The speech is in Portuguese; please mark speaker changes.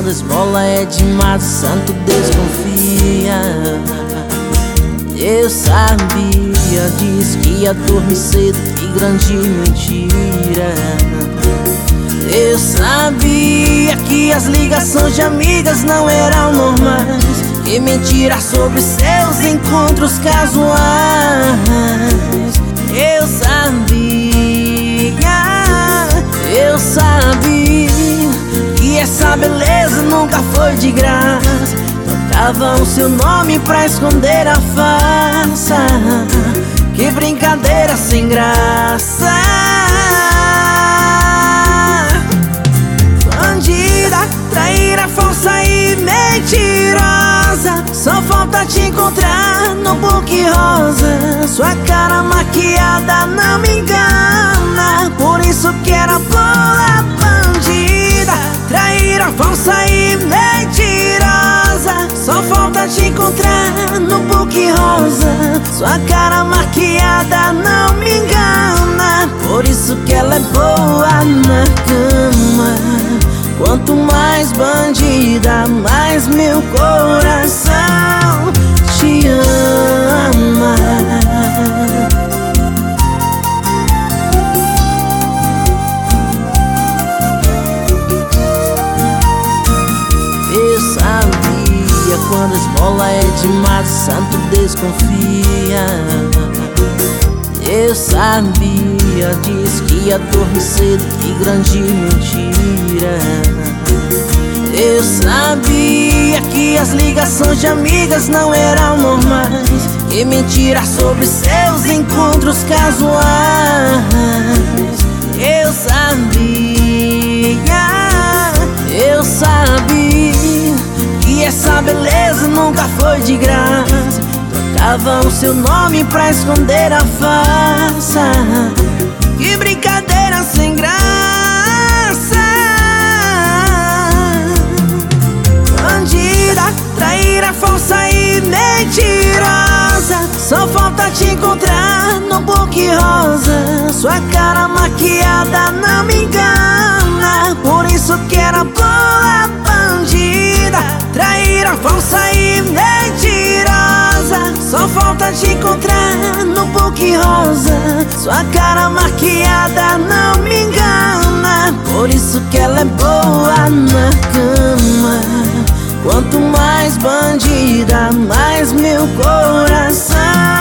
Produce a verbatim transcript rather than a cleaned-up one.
Speaker 1: quando a esmola é demais, o santo desconfia. Eu sabia, diz que ia dormir cedo, que grande mentira. Eu sabia que as ligações de amigas não eram normais, que mentira sobre seus encontros casuais. Eu sabia, eu sabia que essa beleza nunca foi de graça. Trocavam o seu nome pra esconder a farsa. Que brincadeira sem graça. Bandida, traíra, falsa e mentirosa. Só falta te encontrar no book rosa. Sua cara maquiada não me engana, por isso que era boa. Bandida, traíra, falsa e mentirosa. Só falta te encontrar no book rosa. Sua cara maquiada não me engana, por isso que ela é boa na cama. Quanto mais bandida, mais meu coração te ama. Eu sabia, quando a esmola é demais, o santo desconfia. Eu sabia, diz que ia dormir cedo, que grande mentira. Eu sabia que as ligações de amigas não eram normais, que mentira sobre seus encontros casuais. Eu sabia, eu sabia que essa beleza nunca foi de graça. Trocavam o seu nome pra esconder a farsa. Que brincadeira sem graça. Bandida, traíra, falsa e mentirosa. Só falta te encontrar no book rosa. Sua cara maquiada não me engana, por isso que era boa. Bandida, traíra, falsa e mentirosa. Só falta te encontrar no book rosa. Sua cara maquiada não me engana, por isso que ela é boa na cama. Quanto mais bandida, mais meu coração